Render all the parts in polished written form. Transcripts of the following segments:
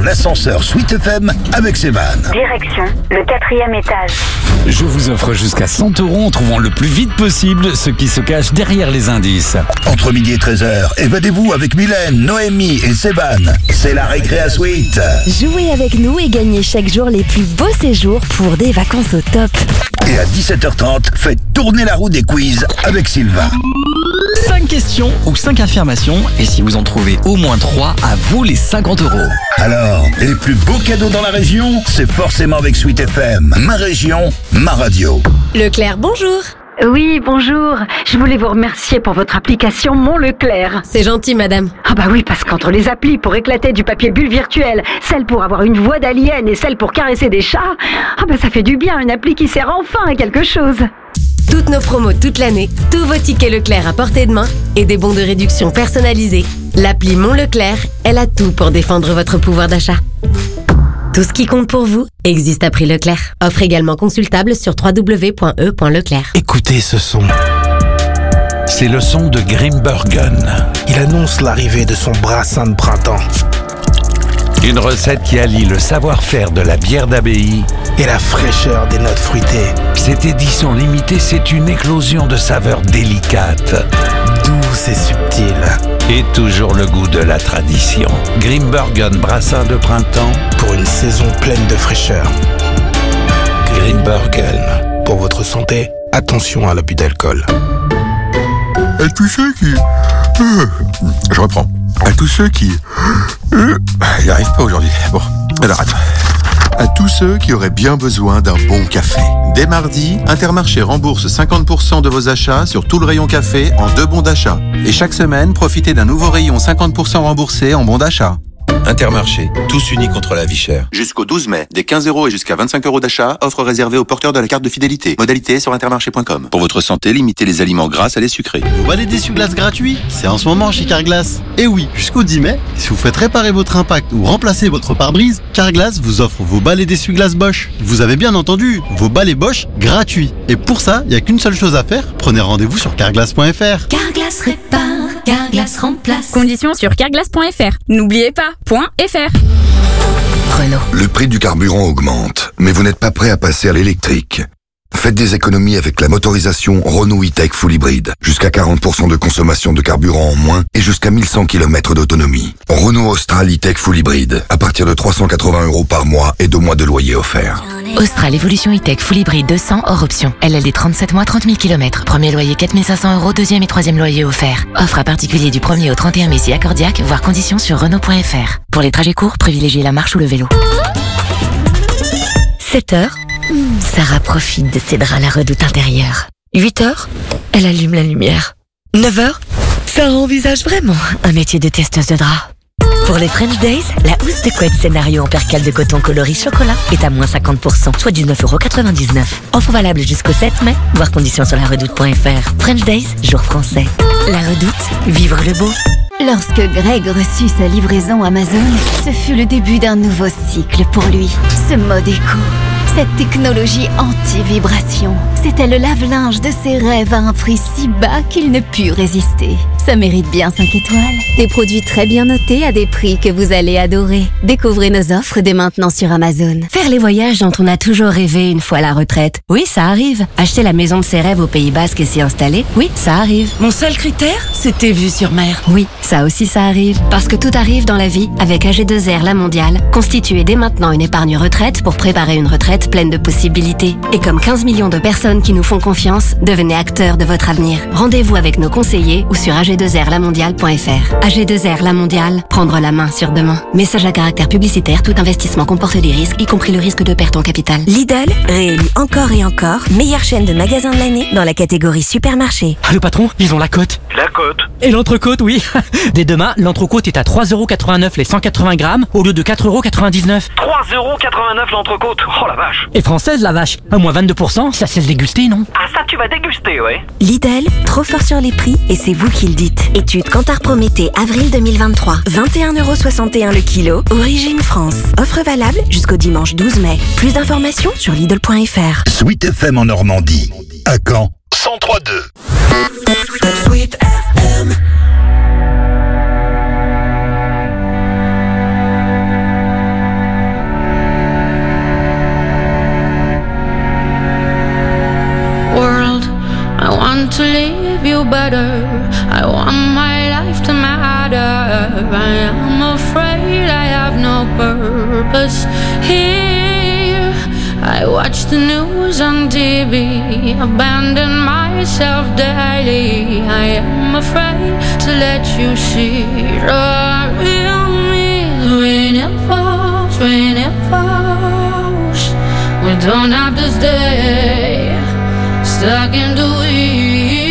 l'ascenseur Sweet FM avec Sevan. Direction le 4e étage. Je vous offre jusqu'à 100 € en trouvant le plus vite possible ce qui se cache derrière les indices. Entre midi et 13h, évadez-vous avec Mylène, Noémie et Sevan. C'est la récré à Sweet. Jouez avec nous et gagnez chaque jour les plus beaux séjours pour des vacances au top. Et à 17h30, faites tourner la roue des quiz avec Sylvain. 5 questions ou 5 affirmations, et si vous en trouvez au moins 3, à vous les 50 €. Alors, les plus beaux cadeaux dans la région, c'est forcément avec Sweet FM. Ma région, ma radio. Leclerc, bonjour. Oui, bonjour. Je voulais vous remercier pour votre application Mon Leclerc. C'est gentil, madame. Ah bah oui, parce qu'entre les applis pour éclater du papier bulle virtuel, celle pour avoir une voix d'alien et celle pour caresser des chats, ah bah ça fait du bien, une appli qui sert enfin à quelque chose. Toutes nos promos toute l'année, tous vos tickets Leclerc à portée de main et des bons de réduction personnalisés. L'appli Mon Leclerc, elle a tout pour défendre votre pouvoir d'achat. Tout ce qui compte pour vous existe à prix Leclerc. Offre également consultable sur www.e.leclerc. Écoutez ce son. C'est le son de Grimbergen. Il annonce l'arrivée de son brassin de printemps. Une recette qui allie le savoir-faire de la bière d'abbaye et la fraîcheur des notes fruitées. Cette édition limitée, c'est une éclosion de saveurs délicates, douce et subtile. Et toujours le goût de la tradition. Grimbergen brassin de printemps pour une saison pleine de fraîcheur. Grimbergen. Pour votre santé, attention à l'abus d'alcool. À tous ceux qui... Je reprends. À tous ceux qui... J'y arrive pas aujourd'hui. Bon, alors attends. À tous ceux qui auraient bien besoin d'un bon café. Dès mardi, Intermarché rembourse 50% de vos achats sur tout le rayon café en 2 bons d'achat. Et chaque semaine, profitez d'un nouveau rayon 50% remboursé en bons d'achat. Intermarché, tous unis contre la vie chère. Jusqu'au 12 mai, des 15 € et jusqu'à 25 € d'achat, offre réservée aux porteurs de la carte de fidélité. Modalité sur intermarché.com. Pour votre santé, limitez les aliments gras à les sucrés. Vous balai d'essuie-glace gratuit, c'est en ce moment chez Carglass. Et oui, jusqu'au 10 mai, si vous faites réparer votre impact ou remplacer votre pare-brise, Carglass vous offre vos balais d'essuie-glace Bosch. Vous avez bien entendu, vos balais Bosch gratuits. Et pour ça, il n'y a qu'une seule chose à faire, prenez rendez-vous sur carglass.fr. Carglass répare, Carglass remplace. Conditions sur carglass.fr. N'oubliez pas, .fr. Renault. Le prix du carburant augmente, mais vous n'êtes pas prêt à passer à l'électrique. Faites des économies avec la motorisation Renault E-Tech Full Hybrid. Jusqu'à 40% de consommation de carburant en moins et jusqu'à 1100 km d'autonomie. Renault Austral E-Tech Full Hybrid. À partir de 380 € par mois et 2 mois de loyer offert. Austral Evolution E-Tech Full Hybrid 200 hors option. LLD 37 mois, 30 000 km. Premier loyer 4 500 €, deuxième et troisième loyer offert. Offre à particulier du 1er au 31 mai si accordiaque, voire conditions sur Renault.fr. Pour les trajets courts, privilégiez la marche ou le vélo. 7h, Sarah profite de ses draps à la redoute intérieure. 8h, elle allume la lumière. 9h, Sarah envisage vraiment un métier de testeuse de draps. Pour les French Days, la housse de couette scénario en percale de coton coloris chocolat est à moins 50%, soit 19,99 €. Offre valable jusqu'au 7 mai, voir conditions sur laredoute.fr. French Days, jour français. La Redoute, vivre le beau. Lorsque Greg reçut sa livraison Amazon, ce fut le début d'un nouveau cycle pour lui. Ce mode éco, cette technologie anti-vibration, c'était le lave-linge de ses rêves à un prix si bas qu'il ne put résister. Ça mérite bien 5 étoiles. Des produits très bien notés à des prix que vous allez adorer. Découvrez nos offres dès maintenant sur Amazon. Faire les voyages dont on a toujours rêvé une fois à la retraite. Oui, ça arrive. Acheter la maison de ses rêves au Pays Basque et s'y installer. Oui, ça arrive. Mon seul critère, c'était vue sur mer. Oui, ça aussi ça arrive. Parce que tout arrive dans la vie avec AG2R La Mondiale. Constituez dès maintenant une épargne retraite pour préparer une retraite pleine de possibilités. Et comme 15 millions de personnes qui nous font confiance, devenez acteurs de votre avenir. Rendez-vous avec nos conseillers ou sur ag2rlamondiale.fr. AG2R La Mondiale, prendre la main sur demain. Message à caractère publicitaire, tout investissement comporte des risques, y compris le risque de perte en capital. Lidl, réélu encore et encore, meilleure chaîne de magasins de l'année dans la catégorie supermarché. Ah, le patron, ils ont la cote. La cote. Et l'entrecôte, oui. Dès demain, l'entrecôte est à 3,89 € les 180 grammes au lieu de 4,99 €. 3,89 € l'entrecôte. Oh la vache. Et française, la vache. À moins 22%, ça cesse déguster, non? Ah, ça, tu vas déguster, ouais. Lidl, trop fort sur les prix et c'est vous qui le dites. Étude Kantar Prométhée, avril 2023. 21,61 € le kilo. Origine France. Offre valable jusqu'au dimanche 12 mai. Plus d'informations sur Lidl.fr. Sweet FM en Normandie. À Caen, 103.2. Sweet FM. better. I want my life to matter. I am afraid I have no purpose here. I watch the news on TV, abandon myself daily. I am afraid to let you see the real me. When it falls, we don't have to stay stuck in the weeds.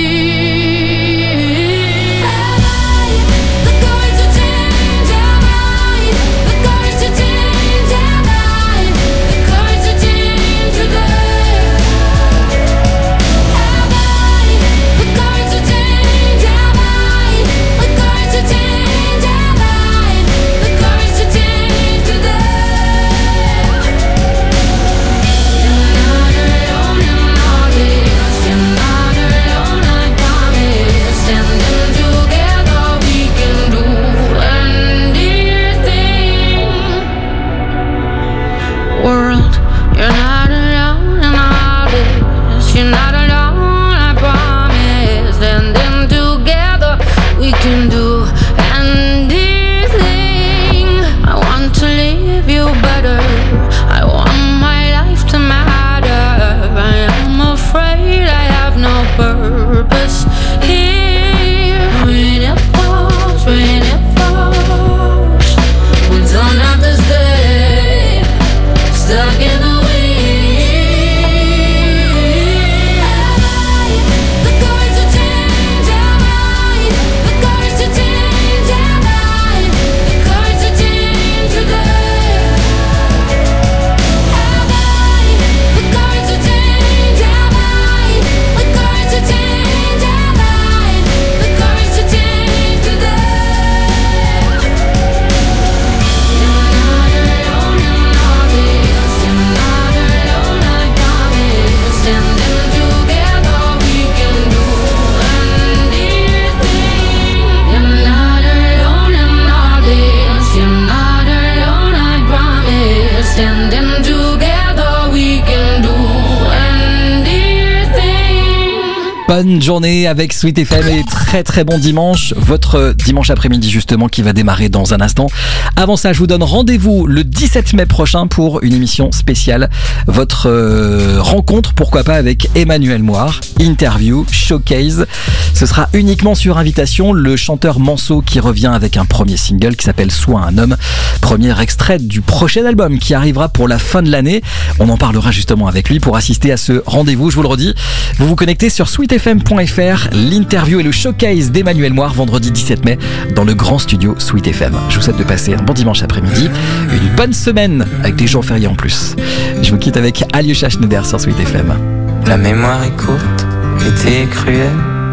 Bonne journée avec Sweet FM et très très bon dimanche. Votre dimanche après-midi justement qui va démarrer dans un instant. Avant ça, je vous donne rendez-vous le 17 mai prochain pour une émission spéciale. Votre rencontre, pourquoi pas, avec Emmanuel Moir. Interview, showcase. Ce sera uniquement sur invitation. Le chanteur Manso qui revient avec un premier single qui s'appelle Sois un homme. Premier extrait du prochain album qui arrivera pour la fin de l'année. On en parlera justement avec lui pour assister à ce rendez-vous. Je vous le redis, vous vous connectez sur sweetfm.fr. L'interview et le showcase d'Emmanuel Moir vendredi 17 mai dans le grand studio Sweet FM. Je vous souhaite de passer un bon dimanche après-midi, une bonne semaine avec des jours fériés en plus. Je vous quitte avec Alyosha Schneider sur Sweet FM. La mémoire est courte, l'été est cruel.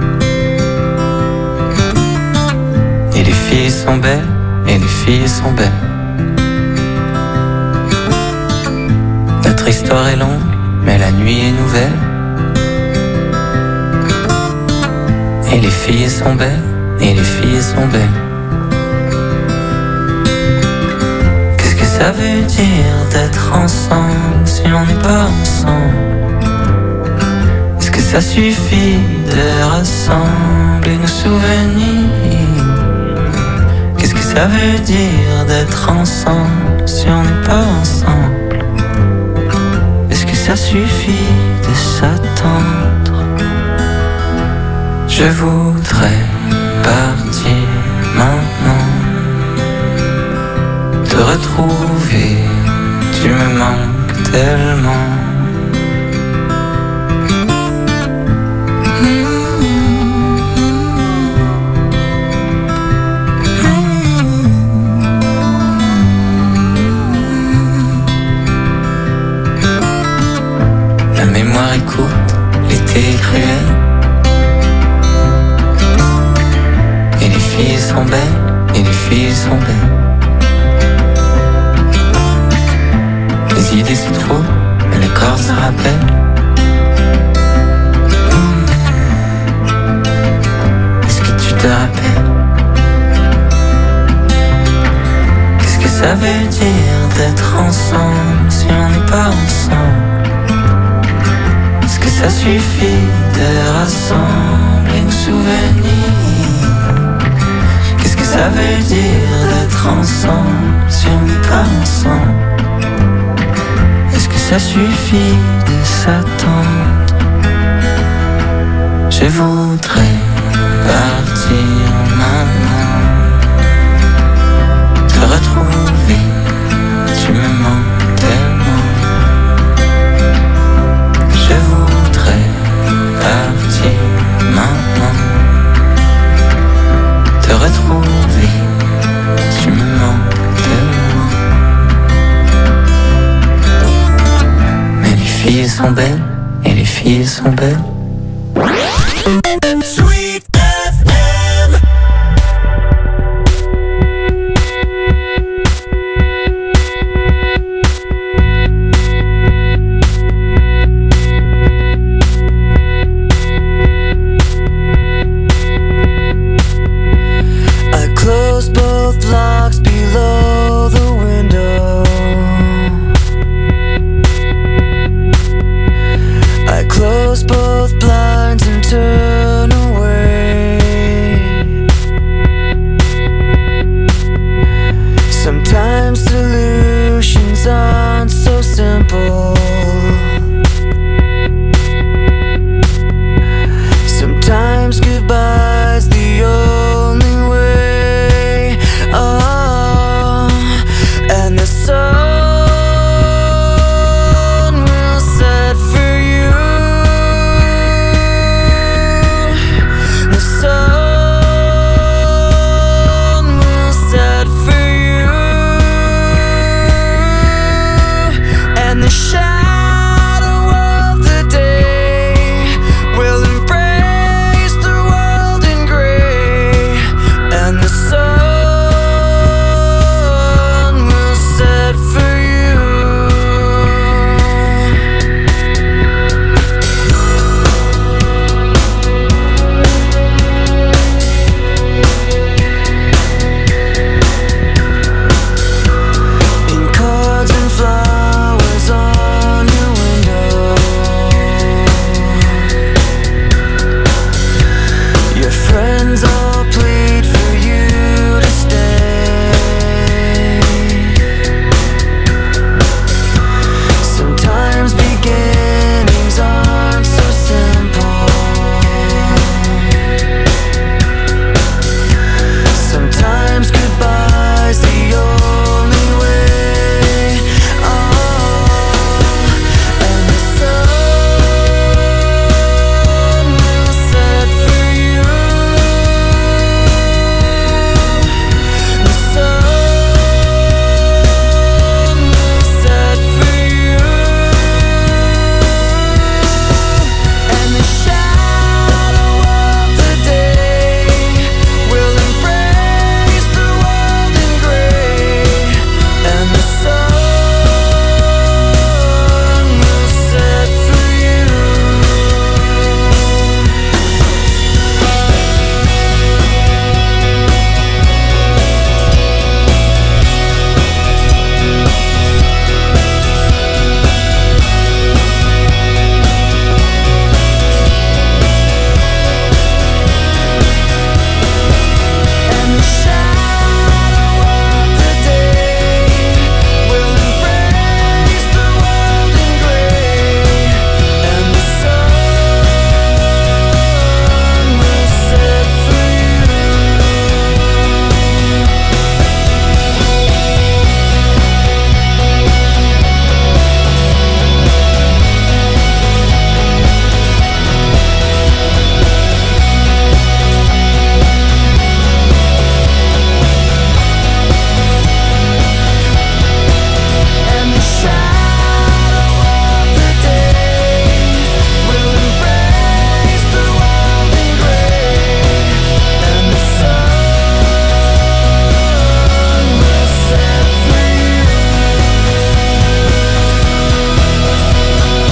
Et les filles sont belles, et les filles sont belles. Notre histoire est longue, mais la nuit est nouvelle. Et les filles sont belles, et les filles sont belles. Qu'est-ce que ça veut dire d'être ensemble si on n'est pas ensemble? Est-ce que ça suffit de rassembler nos souvenirs? Qu'est-ce que ça veut dire d'être ensemble si on n'est pas ensemble? Est-ce que ça suffit de s'attendre? Je voudrais partir maintenant, te retrouver, tu me manques tellement. La mémoire est courte, l'été est cruel. Et les filles sont belles, et les filles sont belles. Les idées c'est trop, mais le corps se rappelle. Est-ce que tu te rappelles? Qu'est-ce que ça veut dire d'être ensemble si on n'est pas ensemble? Est-ce que ça suffit de rassembler nos souvenirs. Qu'est-ce que ça veut dire d'être ensemble si on n'est pas ensemble? Est-ce que ça suffit de s'attendre? Je voudrais partir maintenant, te retrouver, tu me manques tellement. Je voudrais partir maintenant, te retrouver, tu me manques tellement. Mais les filles sont belles, et les filles sont belles. Sweet